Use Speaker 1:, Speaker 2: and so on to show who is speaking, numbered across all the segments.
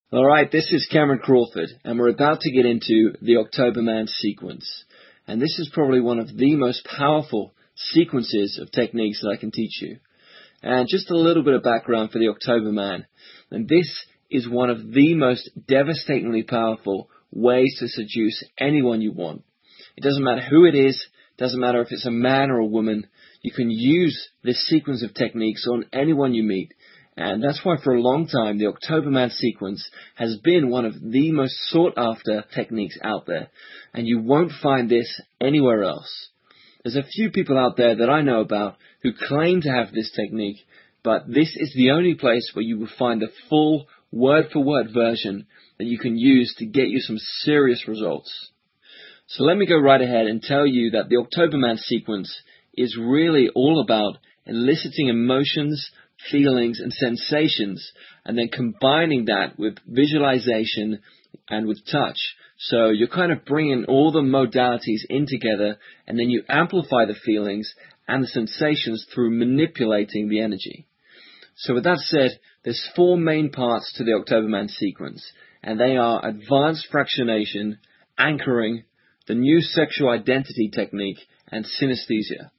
Speaker 1: All right, this is Cameron Crawford, and we're about to get into the October Man sequence. And this is probably one of the most powerful sequences of techniques that I can teach you. And just a little bit of background for the October Man. And this is one of the most devastatingly powerful ways to seduce anyone you want. It doesn't matter who it is, doesn't matter if it's a man or a woman. You can use this sequence of techniques on anyone you meet. And that's why for a long time the October Man sequence has been one of the most sought after techniques out there. And you won't find this anywhere else. There's a few people out there that I know about who claim to have this technique, but this is the only place where you will find the full word-for-word version that you can use to get you some serious results. So let me go right ahead and tell you that the October Man sequence is really all about eliciting emotions, feelings and sensations, and then combining that with visualization and with touch. So you're kind of bringing all the modalities in together, and then you amplify the feelings and the sensations through manipulating the energy. So with that said, there's four main parts to the October Man sequence, and they are advanced fractionation, anchoring, the new sexual identity technique, and synesthesia.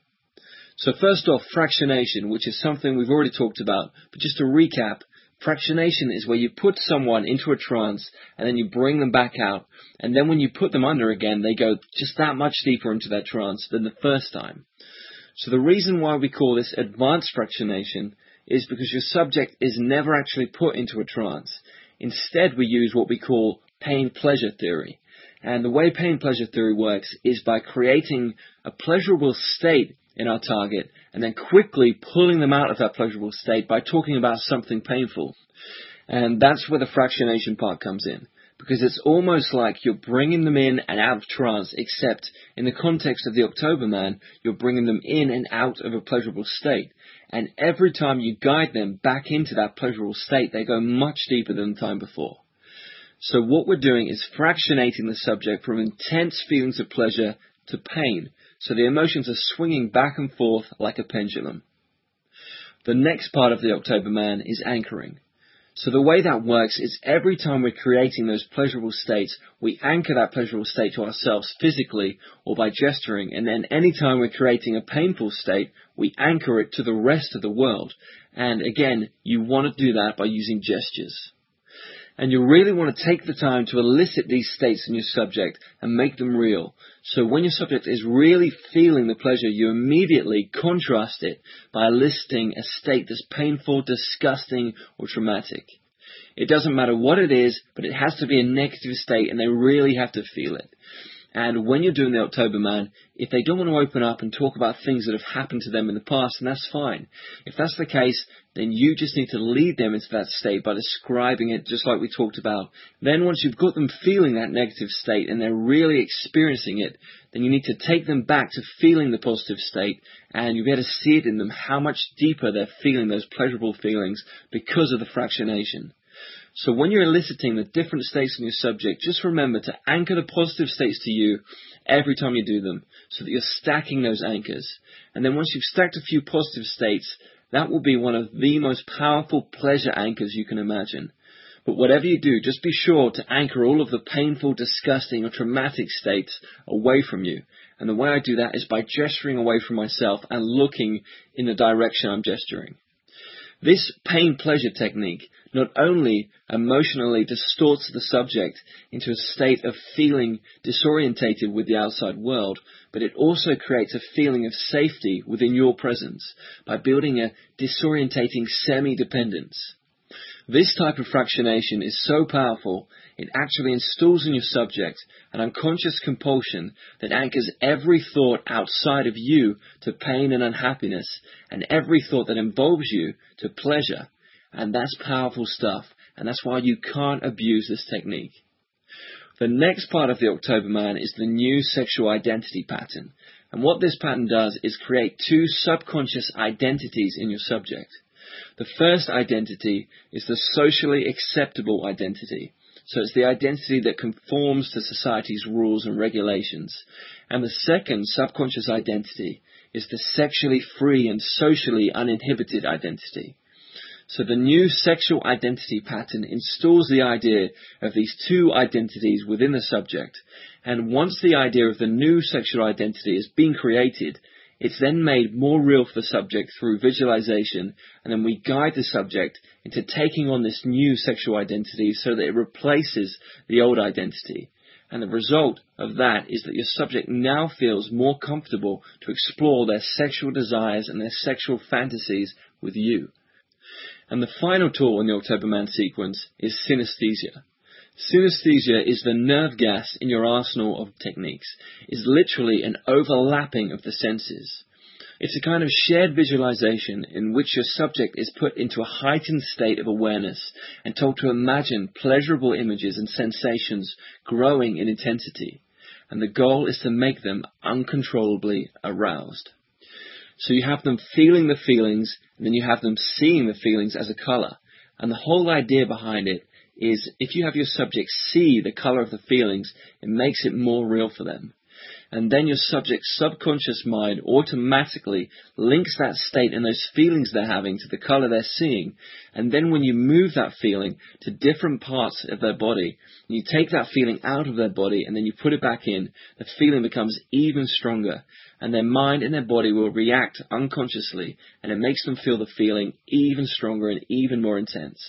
Speaker 1: So first off, fractionation, which is something we've already talked about, but just to recap, fractionation is where you put someone into a trance and then you bring them back out, and then when you put them under again, they go just that much deeper into that trance than the first time. So the reason why we call this advanced fractionation is because your subject is never actually put into a trance. Instead, we use what we call pain-pleasure theory. And the way pain-pleasure theory works is by creating a pleasurable state in our target, and then quickly pulling them out of that pleasurable state by talking about something painful. And that's where the fractionation part comes in, because it's almost like you're bringing them in and out of trance, except in the context of the October Man, you're bringing them in and out of a pleasurable state. And every time you guide them back into that pleasurable state, they go much deeper than the time before. So what we're doing is fractionating the subject from intense feelings of pleasure to pain. So the emotions are swinging back and forth like a pendulum. The next part of the October Man is anchoring. So the way that works is every time we're creating those pleasurable states, we anchor that pleasurable state to ourselves physically or by gesturing, and then any time we're creating a painful state, we anchor it to the rest of the world. And again, you want to do that by using gestures. And you really want to take the time to elicit these states in your subject and make them real. So when your subject is really feeling the pleasure, you immediately contrast it by eliciting a state that's painful, disgusting, or traumatic. It doesn't matter what it is, but it has to be a negative state, and they really have to feel it. And when you're doing the October Man, if they don't want to open up and talk about things that have happened to them in the past, then that's fine. If that's the case, then you just need to lead them into that state by describing it just like we talked about. Then once you've got them feeling that negative state and they're really experiencing it, then you need to take them back to feeling the positive state, and you'll be able to see it in them how much deeper they're feeling those pleasurable feelings because of the fractionation. So when you're eliciting the different states in your subject, just remember to anchor the positive states to you every time you do them, so that you're stacking those anchors. And then once you've stacked a few positive states, that will be one of the most powerful pleasure anchors you can imagine. But whatever you do, just be sure to anchor all of the painful, disgusting, or traumatic states away from you. And the way I do that is by gesturing away from myself and looking in the direction I'm gesturing. This pain-pleasure technique not only emotionally distorts the subject into a state of feeling disorientated with the outside world, but it also creates a feeling of safety within your presence by building a disorientating semi-dependence. This type of fractionation is so powerful, it actually installs in your subject an unconscious compulsion that anchors every thought outside of you to pain and unhappiness, and every thought that involves you to pleasure. And that's powerful stuff, and that's why you can't abuse this technique. The next part of the October Man is the new sexual identity pattern. And what this pattern does is create two subconscious identities in your subject. The first identity is the socially acceptable identity. So it's the identity that conforms to society's rules and regulations. And the second subconscious identity is the sexually free and socially uninhibited identity. So the new sexual identity pattern installs the idea of these two identities within the subject, and once the idea of the new sexual identity has been created, it's then made more real for the subject through visualization, and then we guide the subject into taking on this new sexual identity so that it replaces the old identity. And the result of that is that your subject now feels more comfortable to explore their sexual desires and their sexual fantasies with you. And the final tool in the October Man sequence is synesthesia. Synesthesia is the nerve gas in your arsenal of techniques. It's literally an overlapping of the senses. It's a kind of shared visualization in which your subject is put into a heightened state of awareness and told to imagine pleasurable images and sensations growing in intensity. And the goal is to make them uncontrollably aroused. So you have them feeling the feelings, and then you have them seeing the feelings as a color. And the whole idea behind it is if you have your subject see the color of the feelings, it makes it more real for them. And then your subject's subconscious mind automatically links that state and those feelings they're having to the color they're seeing. And then when you move that feeling to different parts of their body, and you take that feeling out of their body and then you put it back in, the feeling becomes even stronger. And their mind and their body will react unconsciously, and it makes them feel the feeling even stronger and even more intense.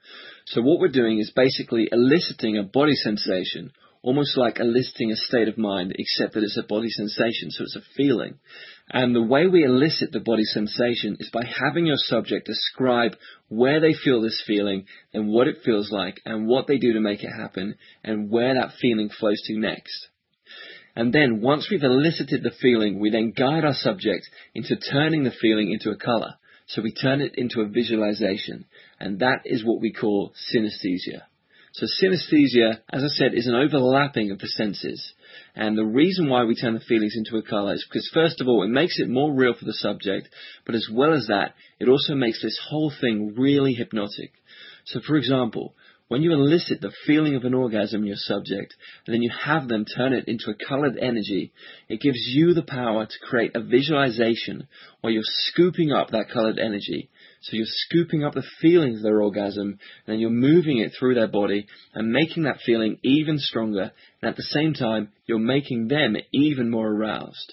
Speaker 1: So what we're doing is basically eliciting a body sensation, almost like eliciting a state of mind, except that it's a body sensation, so it's a feeling. And the way we elicit the body sensation is by having your subject describe where they feel this feeling and what it feels like and what they do to make it happen and where that feeling flows to next. And then once we've elicited the feeling, we then guide our subject into turning the feeling into a color. So we turn it into a visualization, and that is what we call synesthesia. So synesthesia, as I said, is an overlapping of the senses. And the reason why we turn the feelings into a color is because, first of all, it makes it more real for the subject, but as well as that, it also makes this whole thing really hypnotic. So, for example, when you elicit the feeling of an orgasm in your subject, and then you have them turn it into a colored energy, it gives you the power to create a visualization where you're scooping up that colored energy. So you're scooping up the feeling of their orgasm, and then you're moving it through their body and making that feeling even stronger, and at the same time, you're making them even more aroused.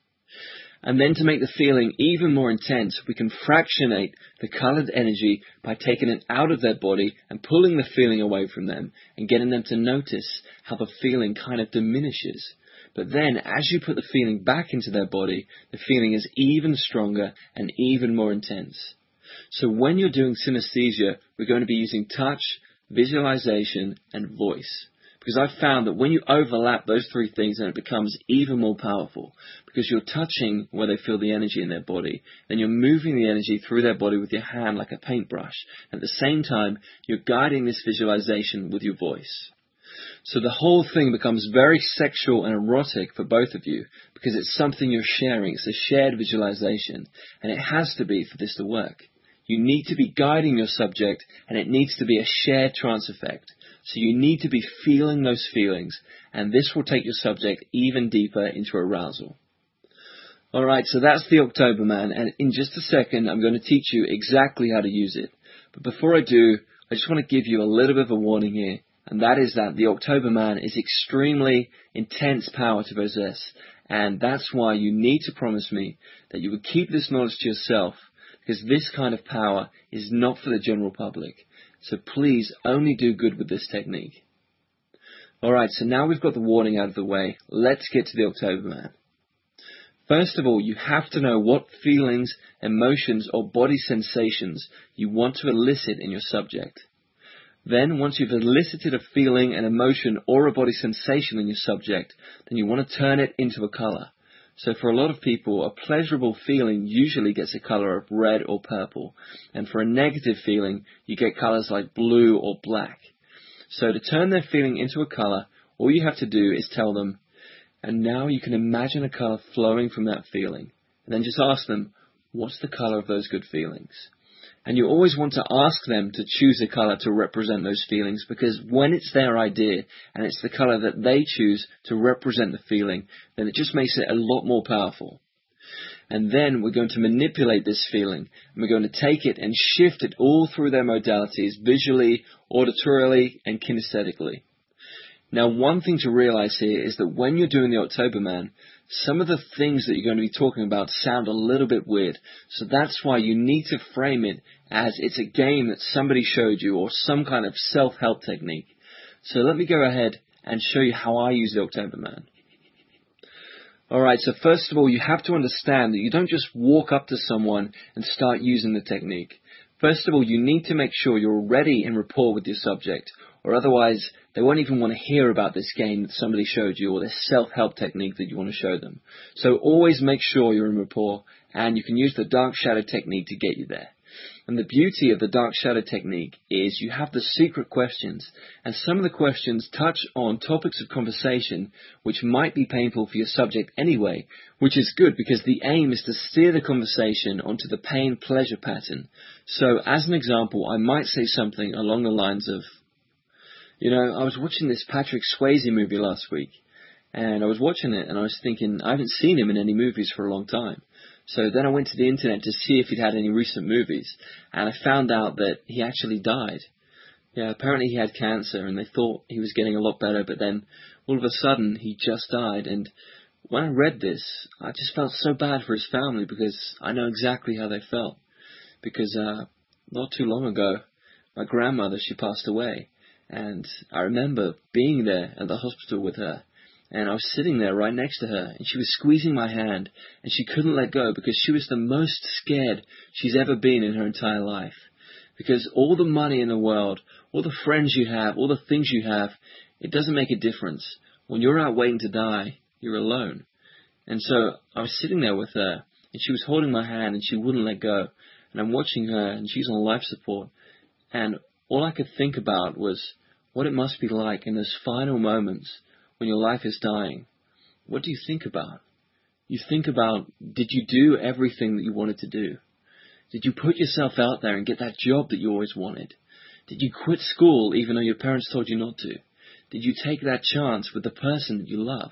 Speaker 1: And then to make the feeling even more intense, we can fractionate the colored energy by taking it out of their body and pulling the feeling away from them and getting them to notice how the feeling kind of diminishes. But then, as you put the feeling back into their body, the feeling is even stronger and even more intense. So when you're doing synesthesia, we're going to be using touch, visualization, and voice. Because I've found that when you overlap those three things, then it becomes even more powerful. Because you're touching where they feel the energy in their body, then you're moving the energy through their body with your hand like a paintbrush. At the same time, you're guiding this visualization with your voice. So the whole thing becomes very sexual and erotic for both of you, because it's something you're sharing. It's a shared visualization, and it has to be for this to work. You need to be guiding your subject, and it needs to be a shared trance effect. So you need to be feeling those feelings, and this will take your subject even deeper into arousal. Alright, so that's the October Man, and in just a second I'm going to teach you exactly how to use it. But before I do, I just want to give you a little bit of a warning here, and that is that the October Man is extremely intense power to possess, and that's why you need to promise me that you would keep this knowledge to yourself, because this kind of power is not for the general public. So please only do good with this technique. Alright, so now we've got the warning out of the way, let's get to the October Man. First of all, you have to know what feelings, emotions, or body sensations you want to elicit in your subject. Then, once you've elicited a feeling, an emotion, or a body sensation in your subject, then you want to turn it into a color. So for a lot of people, a pleasurable feeling usually gets a color of red or purple. And for a negative feeling, you get colors like blue or black. So to turn their feeling into a color, all you have to do is tell them, and now you can imagine a color flowing from that feeling. And then just ask them, what's the color of those good feelings? And you always want to ask them to choose a color to represent those feelings, because when it's their idea and it's the color that they choose to represent the feeling, then it just makes it a lot more powerful. And then we're going to manipulate this feeling, and we're going to take it and shift it all through their modalities, visually, auditorily, and kinesthetically. Now, one thing to realize here is that when you're doing the Oktoberman, some of the things that you're going to be talking about sound a little bit weird. So that's why you need to frame it as it's a game that somebody showed you or some kind of self-help technique. So let me go ahead and show you how I use the Oktoberman. Alright, so first of all, you have to understand that you don't just walk up to someone and start using the technique. First of all, you need to make sure you're already in rapport with your subject, or otherwise they won't even want to hear about this game that somebody showed you or this self-help technique that you want to show them. So always make sure you're in rapport, and you can use the dark shadow technique to get you there. And the beauty of the dark shadow technique is you have the secret questions, and some of the questions touch on topics of conversation which might be painful for your subject anyway, which is good because the aim is to steer the conversation onto the pain-pleasure pattern. So as an example, I might say something along the lines of, I was watching this Patrick Swayze movie last week, and I was watching it and I was thinking, I haven't seen him in any movies for a long time. So then I went to the internet to see if he'd had any recent movies, and I found out that he actually died. Yeah, apparently he had cancer, and they thought he was getting a lot better, but then all of a sudden he just died. And when I read this, I just felt so bad for his family because I know exactly how they felt. Because not too long ago, my grandmother, she passed away, and I remember being there at the hospital with her. And I was sitting there right next to her, and she was squeezing my hand, and she couldn't let go because she was the most scared she's ever been in her entire life. Because all the money in the world, all the friends you have, all the things you have, it doesn't make a difference. When you're out waiting to die, you're alone. And so I was sitting there with her, and she was holding my hand, and she wouldn't let go. And I'm watching her, and she's on life support. And all I could think about was what it must be like in those final moments when your life is dying. What do you think about? You think about, did you do everything that you wanted to do? Did you put yourself out there and get that job that you always wanted? Did you quit school even though your parents told you not to? Did you take that chance with the person that you love?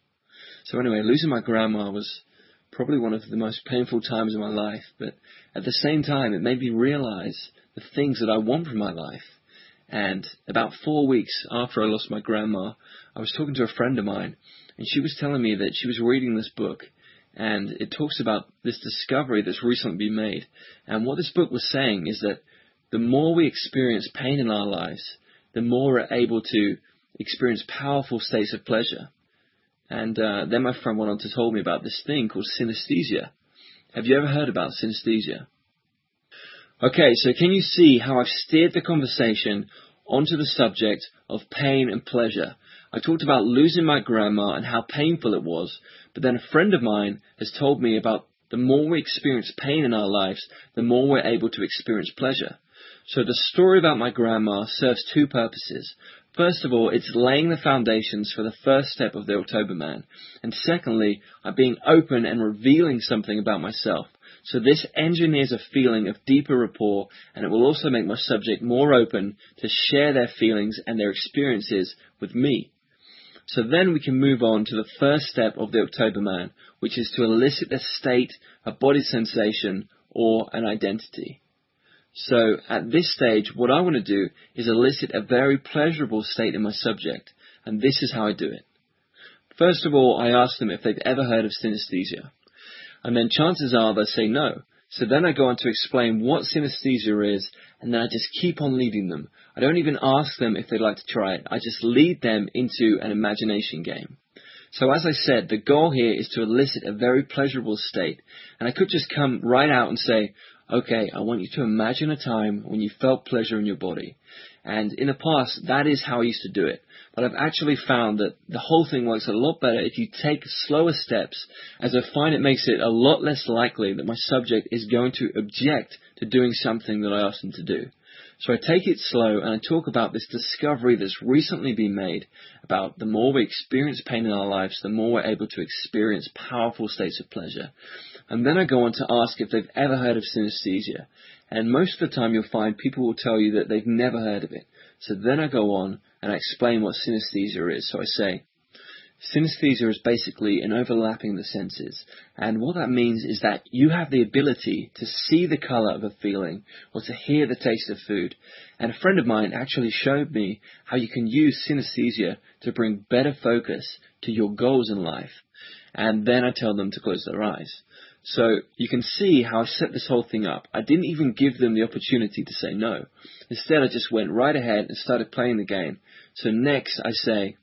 Speaker 1: So anyway, losing my grandma was probably one of the most painful times of my life, but at the same time it made me realize the things that I want from my life. And about 4 weeks after I lost my grandma, I was talking to a friend of mine, and she was telling me that she was reading this book, and it talks about this discovery that's recently been made. And what this book was saying is that the more we experience pain in our lives, the more we're able to experience powerful states of pleasure. And then my friend went on to tell me about this thing called synesthesia. Have you ever heard about synesthesia? Okay, so can you see how I've steered the conversation onto the subject of pain and pleasure? I talked about losing my grandma and how painful it was, but then a friend of mine has told me about the more we experience pain in our lives, the more we're able to experience pleasure. So the story about my grandma serves two purposes. First of all, it's laying the foundations for the first step of the Oktoberman. And secondly, I'm being open and revealing something about myself. So this engineers a feeling of deeper rapport, and it will also make my subject more open to share their feelings and their experiences with me. So then we can move on to the first step of the Oktoberman, which is to elicit a state, a body sensation, or an identity. So at this stage, what I want to do is elicit a very pleasurable state in my subject, and this is how I do it. First of all, I ask them if they've ever heard of synesthesia. And then chances are they'll say no. So then I go on to explain what synesthesia is, and then I just keep on leading them. I don't even ask them if they'd like to try it. I just lead them into an imagination game. So as I said, the goal here is to elicit a very pleasurable state. And I could just come right out and say, okay, I want you to imagine a time when you felt pleasure in your body. And in the past, that is how I used to do it. But I've actually found that the whole thing works a lot better if you take slower steps, as I find it makes it a lot less likely that my subject is going to object to doing something that I asked them to do. So I take it slow and I talk about this discovery that's recently been made about the more we experience pain in our lives, the more we're able to experience powerful states of pleasure. And then I go on to ask if they've ever heard of synesthesia. And most of the time you'll find people will tell you that they've never heard of it. So then I go on and I explain what synesthesia is. So I say, Synesthesia is basically an overlapping the senses, and what that means is that you have the ability to see the color of a feeling or to hear the taste of food. And a friend of mine actually showed me how you can use synesthesia to bring better focus to your goals in life. And then I tell them to close their eyes. So you can see how I set this whole thing up. I didn't even give them the opportunity to say no. Instead, I just went right ahead and started playing the game. So next I say,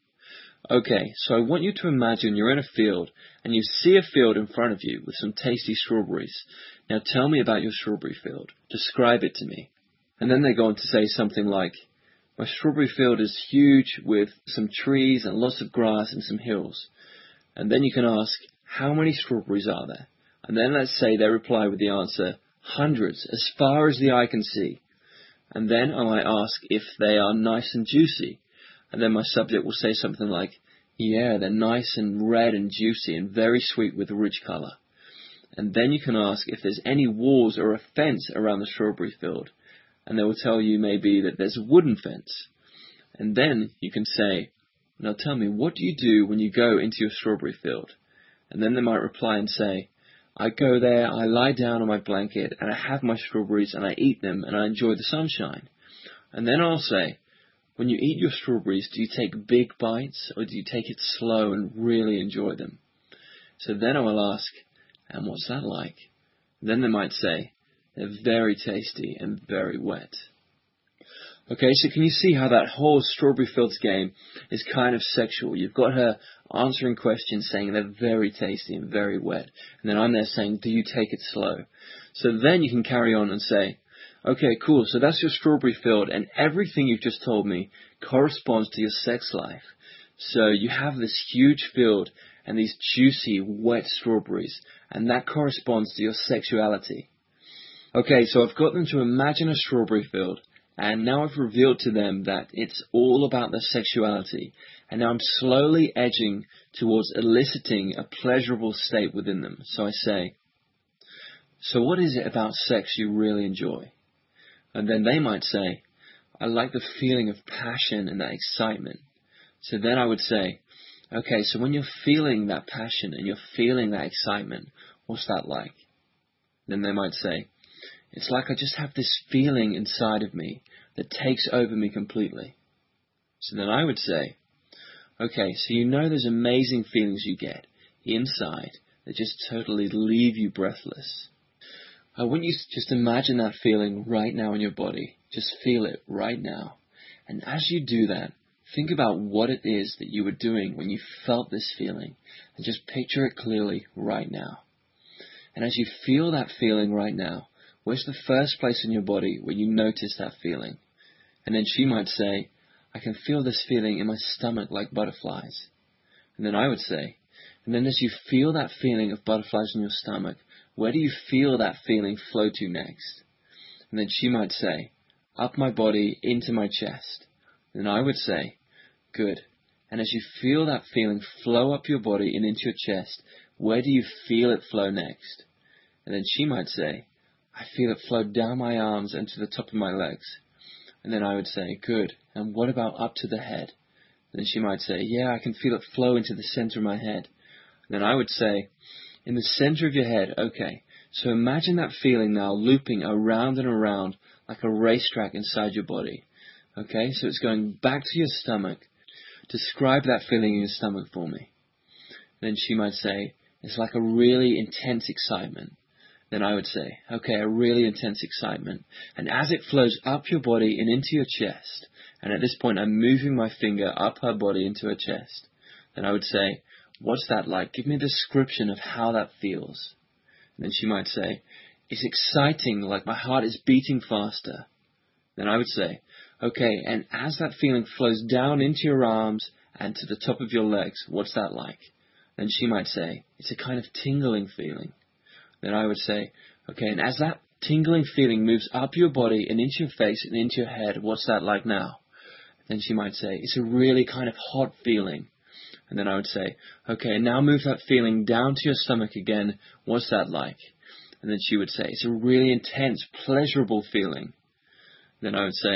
Speaker 1: okay, so I want you to imagine you're in a field and you see a field in front of you with some tasty strawberries. Now tell me about your strawberry field. Describe it to me. And then they go on to say something like, my strawberry field is huge with some trees and lots of grass and some hills. And then you can ask, how many strawberries are there? And then let's say they reply with the answer, hundreds, as far as the eye can see. And then I might ask if they are nice and juicy. And then my subject will say something like, yeah, they're nice and red and juicy and very sweet with a rich color. And then you can ask if there's any walls or a fence around the strawberry field. And they will tell you maybe that there's a wooden fence. And then you can say, now tell me, what do you do when you go into your strawberry field? And then they might reply and say, I go there, I lie down on my blanket, and I have my strawberries, and I eat them, and I enjoy the sunshine. And then I'll say, when you eat your strawberries, do you take big bites, or do you take it slow and really enjoy them? So then I will ask, and what's that like? And then they might say, they're very tasty and very wet. Okay, so can you see how that whole strawberry fields game is kind of sexual? You've got her answering questions saying they're very tasty and very wet. And then I'm there saying, do you take it slow? So then you can carry on and say, okay, cool, so that's your strawberry field, and everything you've just told me corresponds to your sex life. So you have this huge field and these juicy, wet strawberries, and that corresponds to your sexuality. Okay, so I've got them to imagine a strawberry field, and now I've revealed to them that it's all about their sexuality, and now I'm slowly edging towards eliciting a pleasurable state within them. So I say, so what is it about sex you really enjoy? And then they might say, I like the feeling of passion and that excitement. So then I would say, okay, so when you're feeling that passion and you're feeling that excitement, what's that like? Then they might say, it's like I just have this feeling inside of me that takes over me completely. So then I would say, okay, so you know those amazing feelings you get inside that just totally leave you breathless. I want you to just imagine that feeling right now in your body. Just feel it right now. And as you do that, think about what it is that you were doing when you felt this feeling, and just picture it clearly right now. And as you feel that feeling right now, where's the first place in your body where you notice that feeling? And then she might say, I can feel this feeling in my stomach like butterflies. And then I would say, and then as you feel that feeling of butterflies in your stomach, where do you feel that feeling flow to next? And then she might say, up my body, into my chest. And I would say, good. And as you feel that feeling flow up your body and into your chest, where do you feel it flow next? And then she might say, I feel it flow down my arms and to the top of my legs. And then I would say, good. And what about up to the head? And then she might say, yeah, I can feel it flow into the center of my head. And then I would say, in the center of your head, okay, so imagine that feeling now looping around and around like a racetrack inside your body. Okay, so it's going back to your stomach. Describe that feeling in your stomach for me. Then she might say, it's like a really intense excitement. Then I would say, okay, a really intense excitement. And as it flows up your body and into your chest, and at this point I'm moving my finger up her body into her chest, then I would say, what's that like? Give me a description of how that feels. And then she might say, it's exciting, like my heart is beating faster. Then I would say, okay, and as that feeling flows down into your arms and to the top of your legs, what's that like? Then she might say, it's a kind of tingling feeling. Then I would say, okay, and as that tingling feeling moves up your body and into your face and into your head, what's that like now? Then she might say, it's a really kind of hot feeling. And then I would say, okay, now move that feeling down to your stomach again. What's that like? And then she would say, it's a really intense, pleasurable feeling. Then I would say,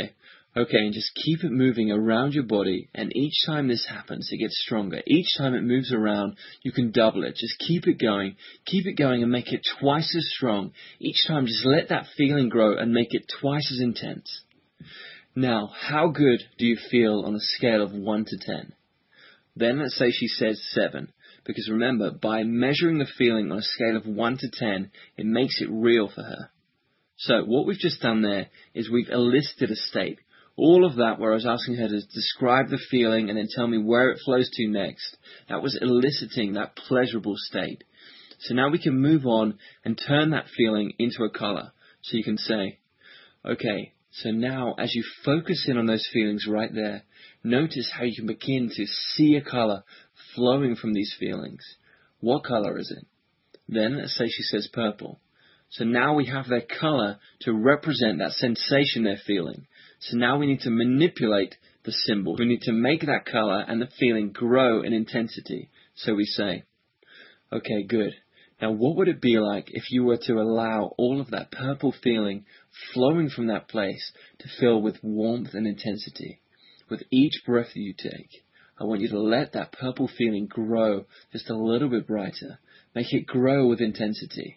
Speaker 1: Okay, and just keep it moving around your body, and each time this happens, it gets stronger. Each time it moves around, you can double it. Just keep it going and make it twice as strong. Each time, just let that feeling grow and make it twice as intense. Now, how good do you feel on a scale of 1 to 10? Then let's say she says 7, because remember, by measuring the feeling on a scale of 1 to 10, it makes it real for her. So what we've just done there is we've elicited a state. All of that where I was asking her to describe the feeling and then tell me where it flows to next, that was eliciting that pleasurable state. So now we can move on and turn that feeling into a color. So you can say, okay, so now as you focus in on those feelings right there, notice how you can begin to see a color flowing from these feelings. What color is it? Then let's say she says purple. So now we have their color to represent that sensation they're feeling. So now we need to manipulate the symbol. We need to make that color and the feeling grow in intensity. So we say, okay, good. Now what would it be like if you were to allow all of that purple feeling flowing from that place to fill with warmth and intensity? With each breath that you take, I want you to let that purple feeling grow just a little bit brighter. Make it grow with intensity.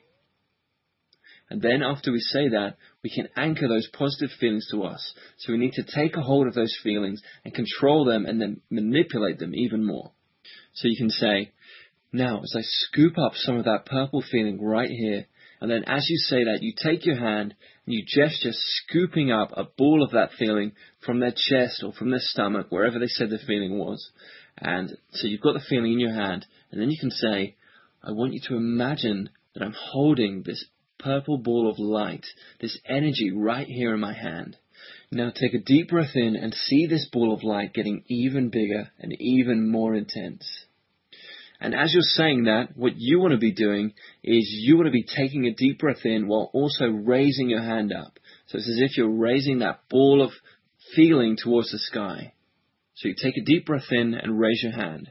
Speaker 1: And then after we say that, we can anchor those positive feelings to us. So we need to take a hold of those feelings and control them and then manipulate them even more. So you can say, now as I scoop up some of that purple feeling right here, and then as you say that, you take your hand and you gesture scooping up a ball of that feeling from their chest or from their stomach, wherever they said the feeling was. And so you've got the feeling in your hand, and then you can say, I want you to imagine that I'm holding this purple ball of light, this energy right here in my hand. Now take a deep breath in and see this ball of light getting even bigger and even more intense. And as you're saying that, what you want to be doing is you want to be taking a deep breath in while also raising your hand up. So it's as if you're raising that ball of feeling towards the sky. So you take a deep breath in and raise your hand.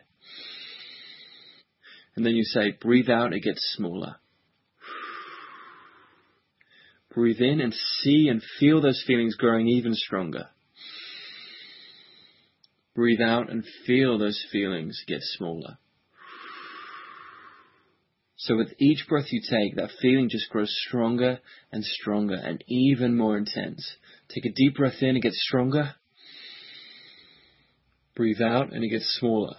Speaker 1: And then you say, breathe out, it gets smaller. Breathe in and see and feel those feelings growing even stronger. Breathe out and feel those feelings get smaller. So with each breath you take, that feeling just grows stronger and stronger and even more intense. Take a deep breath in, it gets stronger. Breathe out and it gets smaller.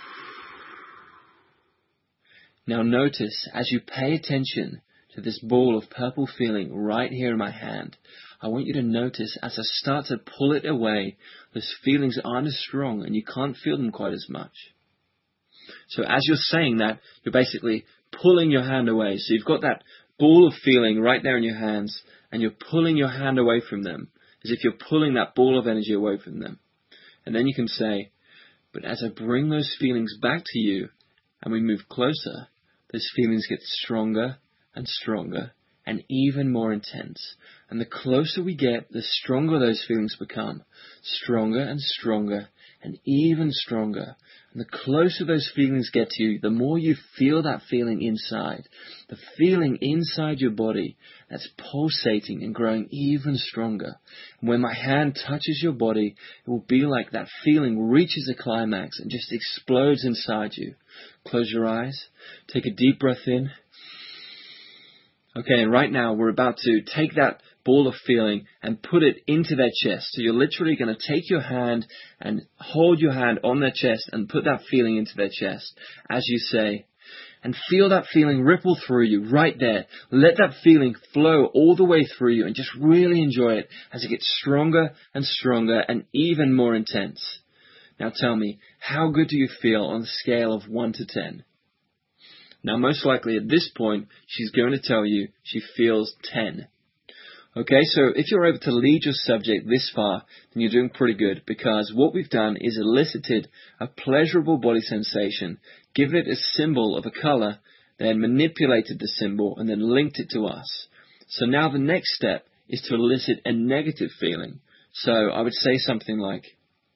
Speaker 1: Now notice, as you pay attention to this ball of purple feeling right here in my hand, I want you to notice as I start to pull it away, those feelings aren't as strong and you can't feel them quite as much. So as you're saying that, you're basically pulling your hand away. So you've got that ball of feeling right there in your hands, and you're pulling your hand away from them, as if you're pulling that ball of energy away from them. And then you can say, but as I bring those feelings back to you, and we move closer, those feelings get stronger and stronger and even more intense. And the closer we get, the stronger those feelings become. Stronger and stronger and even stronger. And the closer those feelings get to you, the more you feel that feeling inside. The feeling inside your body that's pulsating and growing even stronger. And when my hand touches your body, it will be like that feeling reaches a climax and just explodes inside you. Close your eyes. Take a deep breath in. Okay, and right now we're about to take that ball of feeling and put it into their chest. So you're literally going to take your hand and hold your hand on their chest and put that feeling into their chest as you say, and feel that feeling ripple through you right there. Let that feeling flow all the way through you and just really enjoy it as it gets stronger and stronger and even more intense. Now tell me, how good do you feel on a scale of 1 to 10? Now, most likely at this point, she's going to tell you she feels 10. Okay, so if you're able to lead your subject this far, then you're doing pretty good, because what we've done is elicited a pleasurable body sensation, give it a symbol of a color, then manipulated the symbol, and then linked it to us. So now the next step is to elicit a negative feeling. So I would say something like,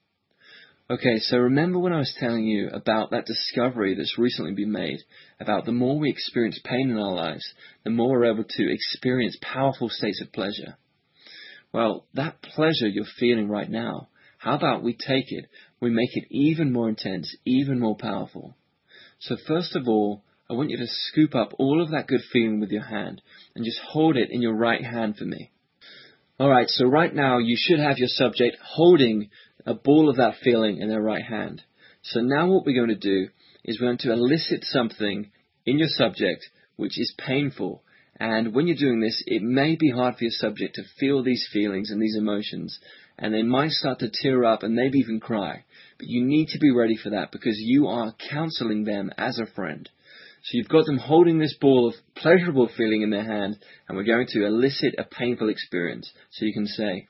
Speaker 1: okay, so remember when I was telling you about that discovery that's recently been made, about the more we experience pain in our lives, the more we're able to experience powerful states of pleasure. Well, that pleasure you're feeling right now, how about we take it, we make it even more intense, even more powerful. So first of all, I want you to scoop up all of that good feeling with your hand and just hold it in your right hand for me. Alright, so right now you should have your subject holding a ball of that feeling in their right hand. So now what we're going to do is we're going to elicit something in your subject which is painful. And when you're doing this, it may be hard for your subject to feel these feelings and these emotions, and they might start to tear up and maybe even cry. But you need to be ready for that because you are counseling them as a friend. So you've got them holding this ball of pleasurable feeling in their hand, and we're going to elicit a painful experience. So you can say,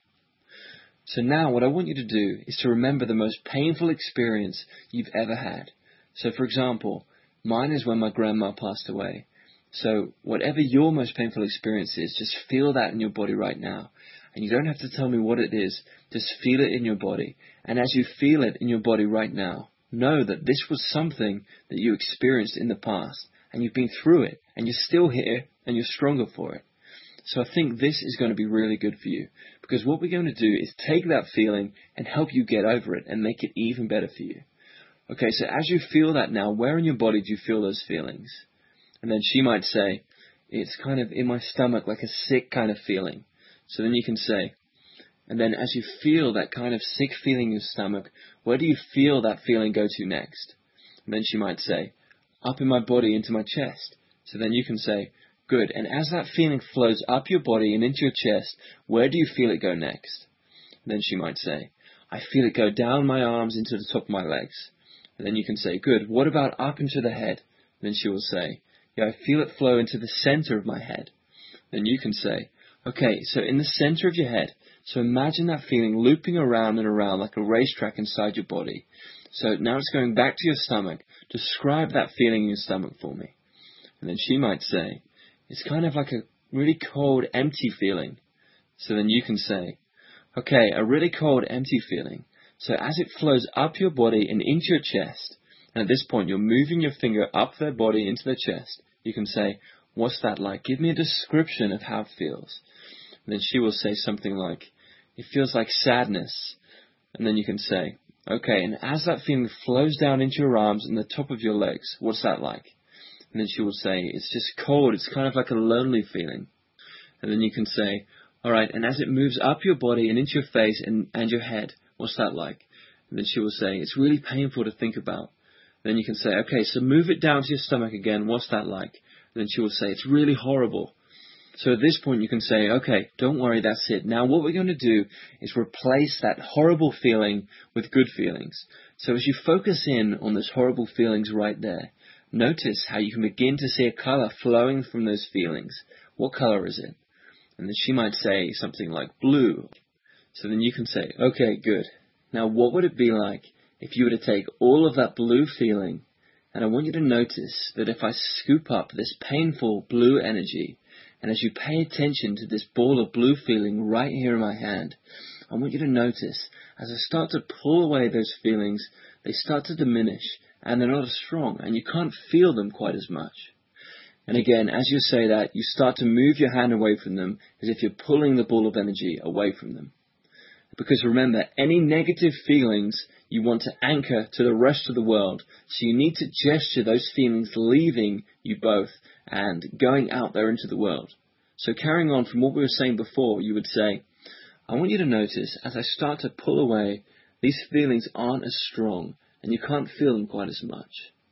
Speaker 1: so now what I want you to do is to remember the most painful experience you've ever had. So for example, mine is when my grandma passed away. So whatever your most painful experience is, just feel that in your body right now. And you don't have to tell me what it is, just feel it in your body. And as you feel it in your body right now, know that this was something that you experienced in the past, and you've been through it, and you're still here, and you're stronger for it. So I think this is going to be really good for you, because what we're going to do is take that feeling and help you get over it and make it even better for you. Okay, so as you feel that now, where in your body do you feel those feelings? And then she might say, it's kind of in my stomach, like a sick kind of feeling. So then you can say, and then as you feel that kind of sick feeling in your stomach, where do you feel that feeling go to next? And then she might say, up in my body, into my chest. So then you can say, good. And as that feeling flows up your body and into your chest, where do you feel it go next? And then she might say, I feel it go down my arms into the top of my legs. And then you can say, good. What about up into the head? And then she will say, yeah, I feel it flow into the center of my head. Then you can say, okay, so in the center of your head, so imagine that feeling looping around and around like a racetrack inside your body. So now it's going back to your stomach. Describe that feeling in your stomach for me. And then she might say, it's kind of like a really cold, empty feeling. So then you can say, okay, a really cold, empty feeling. So as it flows up your body and into your chest, and at this point you're moving your finger up their body into their chest, you can say, what's that like? Give me a description of how it feels. And then she will say something like, it feels like sadness. And then you can say, okay, and as that feeling flows down into your arms and the top of your legs, what's that like? And then she will say, it's just cold. It's kind of like a lonely feeling. And then you can say, all right, and as it moves up your body and into your face and your head, what's that like? And then she will say, it's really painful to think about. Then you can say, okay, so move it down to your stomach again. What's that like? And then she will say, it's really horrible. So at this point you can say, okay, don't worry, that's it. Now what we're going to do is replace that horrible feeling with good feelings. So as you focus in on those horrible feelings right there, notice how you can begin to see a color flowing from those feelings. What color is it? And then she might say something like blue. So then you can say, okay, good. Now what would it be like if you were to take all of that blue feeling, and I want you to notice that if I scoop up this painful blue energy, and as you pay attention to this ball of blue feeling right here in my hand, I want you to notice, as I start to pull away those feelings, they start to diminish, and they're not as strong, and you can't feel them quite as much. And again, as you say that, you start to move your hand away from them, as if you're pulling the ball of energy away from them. Because remember, any negative feelings you want to anchor to the rest of the world. So you need to gesture those feelings leaving you both and going out there into the world. So carrying on from what we were saying before, you would say, I want you to notice as I start to pull away, these feelings aren't as strong and you can't feel them quite as much.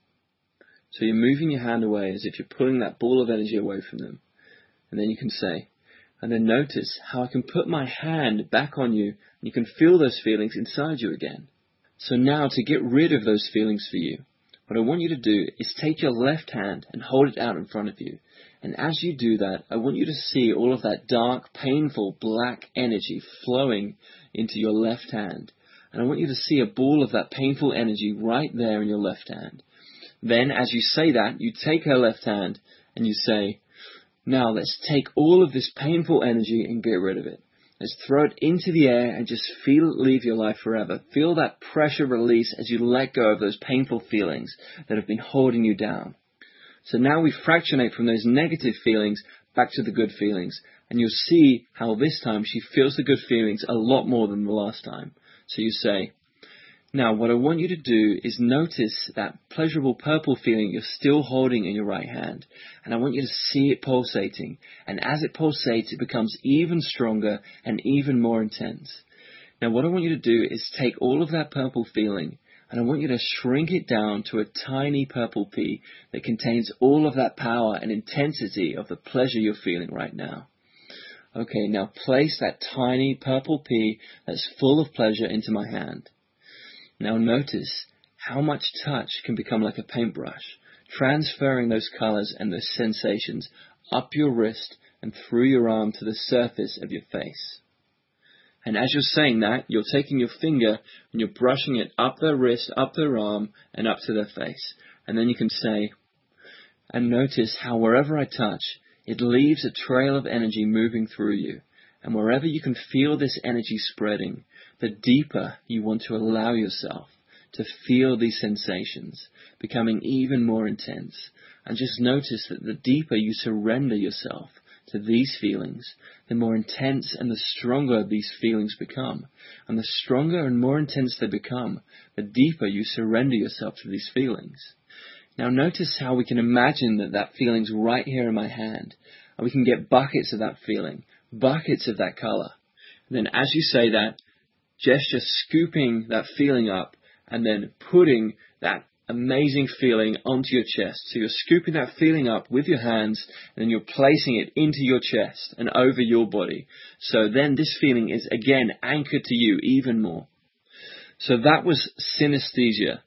Speaker 1: So you're moving your hand away as if you're pulling that ball of energy away from them. And then you can say, and then notice how I can put my hand back on you and you can feel those feelings inside you again. So now to get rid of those feelings for you, what I want you to do is take your left hand and hold it out in front of you. And as you do that, I want you to see all of that dark, painful, black energy flowing into your left hand. And I want you to see a ball of that painful energy right there in your left hand. Then as you say that, you take her left hand and you say, now let's take all of this painful energy and get rid of it. Let's throw it into the air and just feel it leave your life forever. Feel that pressure release as you let go of those painful feelings that have been holding you down. So now we fractionate from those negative feelings back to the good feelings. And you'll see how this time she feels the good feelings a lot more than the last time. So you say, now what I want you to do is notice that pleasurable purple feeling you're still holding in your right hand. And I want you to see it pulsating. And as it pulsates, it becomes even stronger and even more intense. Now what I want you to do is take all of that purple feeling, and I want you to shrink it down to a tiny purple pea that contains all of that power and intensity of the pleasure you're feeling right now. Okay, now place that tiny purple pea that's full of pleasure into my hand. Now notice how much touch can become like a paintbrush, transferring those colors and those sensations up your wrist and through your arm to the surface of your face. And as you're saying that, you're taking your finger and you're brushing it up their wrist, up their arm, and up to their face. And then you can say, and notice how wherever I touch, it leaves a trail of energy moving through you. And wherever you can feel this energy spreading, the deeper you want to allow yourself to feel these sensations, becoming even more intense. And just notice that the deeper you surrender yourself to these feelings, the more intense and the stronger these feelings become. And the stronger and more intense they become, the deeper you surrender yourself to these feelings. Now notice how we can imagine that feeling's right here in my hand. And we can get buckets of that feeling, buckets of that color. And then as you say that, gesture scooping that feeling up and then putting that amazing feeling onto your chest. So you're scooping that feeling up with your hands and then you're placing it into your chest and over your body. So then this feeling is again anchored to you even more. So that was synesthesia.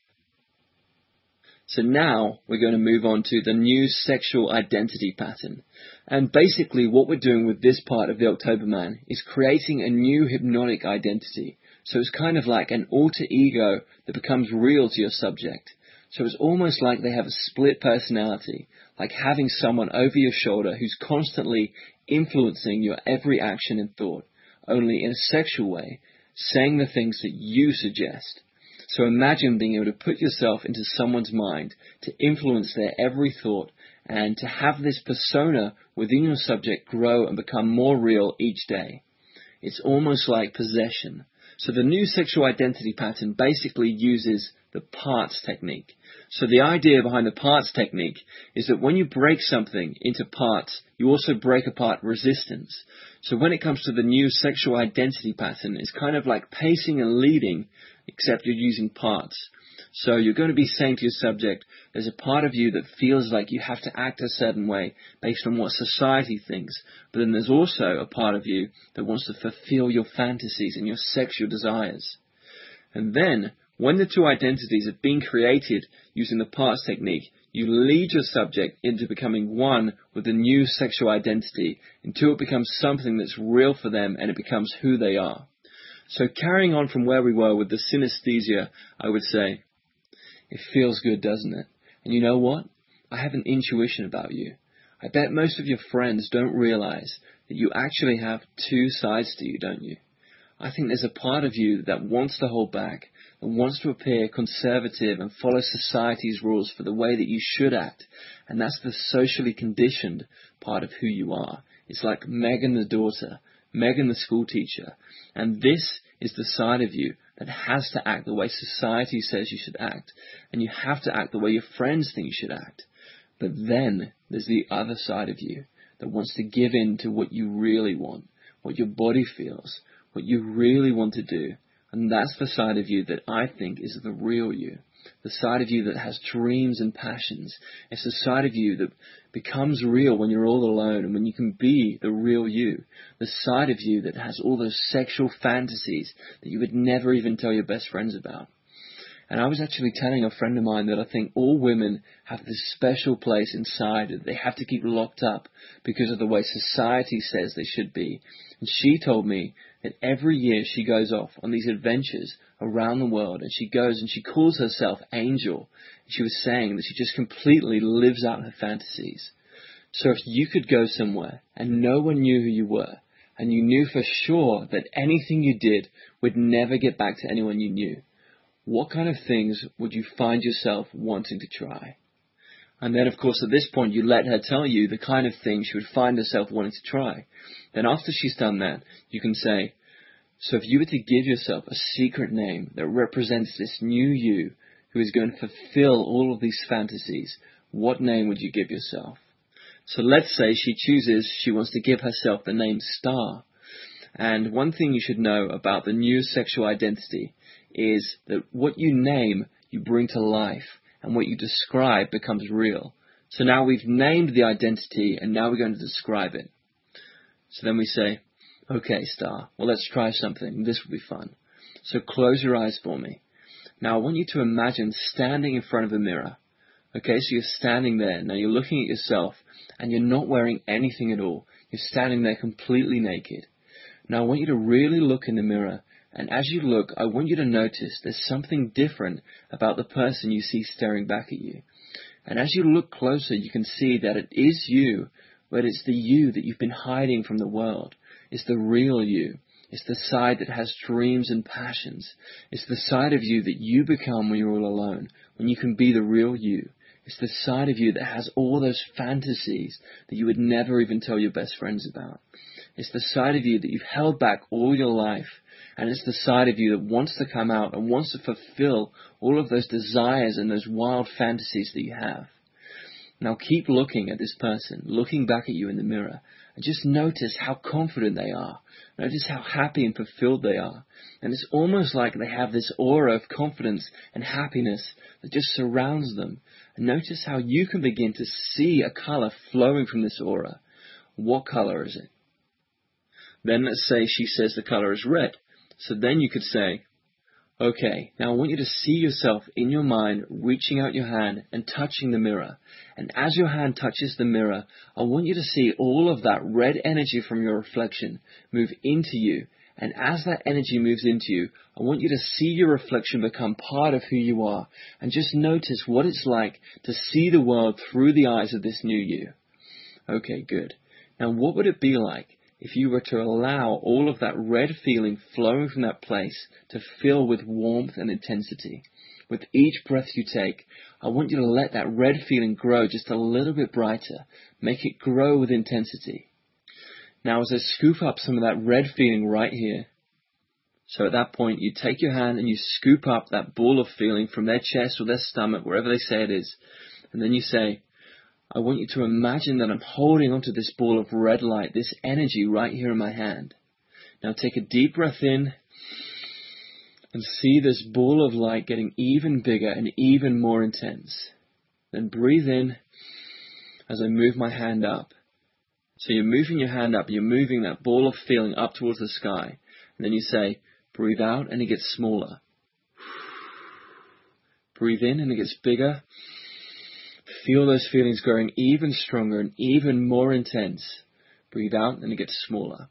Speaker 1: So now we're going to move on to the new sexual identity pattern. And basically what we're doing with this part of the October Man is creating a new hypnotic identity. So it's kind of like an alter ego that becomes real to your subject. So it's almost like they have a split personality, like having someone over your shoulder who's constantly influencing your every action and thought, only in a sexual way, saying the things that you suggest. So imagine being able to put yourself into someone's mind, to influence their every thought, and to have this persona within your subject grow and become more real each day. It's almost like possession. So the new sexual identity pattern basically uses the parts technique. So the idea behind the parts technique is that when you break something into parts, you also break apart resistance. So when it comes to the new sexual identity pattern, it's kind of like pacing and leading, except you're using parts. So you're going to be saying to your subject, there's a part of you that feels like you have to act a certain way based on what society thinks. But then there's also a part of you that wants to fulfill your fantasies and your sexual desires. And then, when the two identities have been created using the parts technique, you lead your subject into becoming one with the new sexual identity until it becomes something that's real for them and it becomes who they are. So carrying on from where we were with the synesthesia, I would say, it feels good, doesn't it? And you know what? I have an intuition about you. I bet most of your friends don't realize that you actually have two sides to you, don't you? I think there's a part of you that wants to hold back, that wants to appear conservative and follow society's rules for the way that you should act. And that's the socially conditioned part of who you are. It's like Megan the daughter, Megan the school teacher. And this is the side of you that has to act the way society says you should act. And you have to act the way your friends think you should act. But then there's the other side of you that wants to give in to what you really want, what your body feels, what you really want to do. And that's the side of you that I think is the real you. The side of you that has dreams and passions. It's the side of you that becomes real when you're all alone and when you can be the real you. The side of you that has all those sexual fantasies that you would never even tell your best friends about. And I was actually telling a friend of mine that I think all women have this special place inside that they have to keep locked up because of the way society says they should be. And she told me that every year she goes off on these adventures around the world and she goes and she calls herself Angel. And she was saying that she just completely lives out her fantasies. So if you could go somewhere and no one knew who you were and you knew for sure that anything you did would never get back to anyone you knew, what kind of things would you find yourself wanting to try? And then, of course, at this point, you let her tell you the kind of thing she would find herself wanting to try. Then after she's done that, you can say, so if you were to give yourself a secret name that represents this new you who is going to fulfill all of these fantasies, what name would you give yourself? So let's say she wants to give herself the name Star. And one thing you should know about the new sexual identity is that what you name, you bring to life, and what you describe becomes real. So now we've named the identity, and now we're going to describe it. So then we say, okay, Star, well, let's try something. This will be fun. So close your eyes for me. Now I want you to imagine standing in front of a mirror. Okay, so you're standing there. Now you're looking at yourself, and you're not wearing anything at all. You're standing there completely naked. Now I want you to really look in the mirror, and as you look, I want you to notice there's something different about the person you see staring back at you. And as you look closer, you can see that it is you, but it's the you that you've been hiding from the world. It's the real you. It's the side that has dreams and passions. It's the side of you that you become when you're all alone, when you can be the real you. It's the side of you that has all those fantasies that you would never even tell your best friends about. It's the side of you that you've held back all your life. And it's the side of you that wants to come out and wants to fulfill all of those desires and those wild fantasies that you have. Now keep looking at this person, looking back at you in the mirror, and just notice how confident they are. Notice how happy and fulfilled they are. And it's almost like they have this aura of confidence and happiness that just surrounds them. And notice how you can begin to see a color flowing from this aura. What color is it? Then let's say she says the color is red. So then you could say, okay, now I want you to see yourself in your mind reaching out your hand and touching the mirror. And as your hand touches the mirror, I want you to see all of that red energy from your reflection move into you. And as that energy moves into you, I want you to see your reflection become part of who you are. And just notice what it's like to see the world through the eyes of this new you. Okay, good. Now what would it be like if you were to allow all of that red feeling flowing from that place to fill with warmth and intensity? With each breath you take, I want you to let that red feeling grow just a little bit brighter. Make it grow with intensity. Now as I scoop up some of that red feeling right here, so at that point you take your hand and you scoop up that ball of feeling from their chest or their stomach, wherever they say it is, and then you say, I want you to imagine that I'm holding onto this ball of red light, this energy right here in my hand. Now take a deep breath in and see this ball of light getting even bigger and even more intense. Then breathe in as I move my hand up. So you're moving your hand up, you're moving that ball of feeling up towards the sky. And then you say, breathe out and it gets smaller. Breathe in and it gets bigger. Feel those feelings growing even stronger and even more intense. Breathe out and it gets smaller.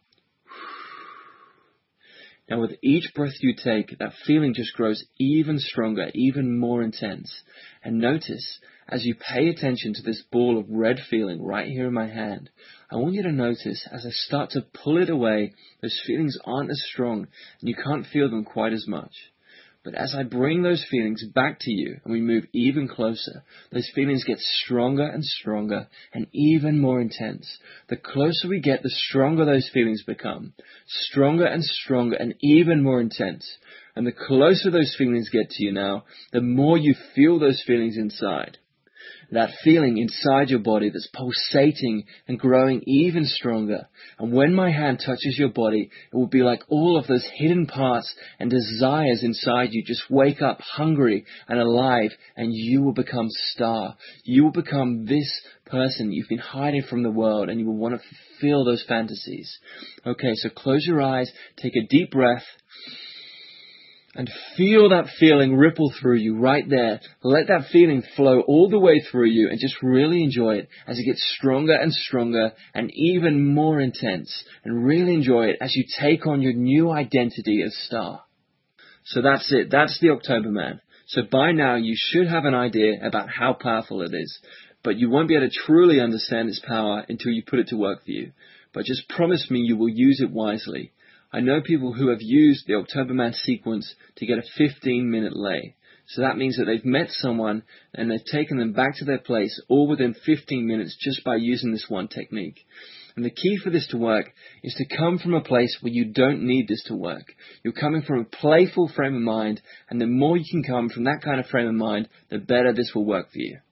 Speaker 1: Now with each breath you take, that feeling just grows even stronger, even more intense. And notice, as you pay attention to this ball of red feeling right here in my hand, I want you to notice as I start to pull it away, those feelings aren't as strong and you can't feel them quite as much. But as I bring those feelings back to you and we move even closer, those feelings get stronger and stronger and even more intense. The closer we get, the stronger those feelings become. Stronger and stronger and even more intense. And the closer those feelings get to you now, the more you feel those feelings inside. That feeling inside your body that's pulsating and growing even stronger. And when my hand touches your body, it will be like all of those hidden parts and desires inside you just wake up hungry and alive, and you will become Star. You will become this person you've been hiding from the world, and you will want to fulfill those fantasies. Okay, so close your eyes, take a deep breath, and feel that feeling ripple through you right there. Let that feeling flow all the way through you and just really enjoy it as it gets stronger and stronger and even more intense. And really enjoy it as you take on your new identity as Star. So that's it. That's the October Man. So by now you should have an idea about how powerful it is. But you won't be able to truly understand its power until you put it to work for you. But just promise me you will use it wisely. I know people who have used the October Man sequence to get a 15-minute lay. So that means that they've met someone and they've taken them back to their place all within 15 minutes just by using this one technique. And the key for this to work is to come from a place where you don't need this to work. You're coming from a playful frame of mind, and the more you can come from that kind of frame of mind, the better this will work for you.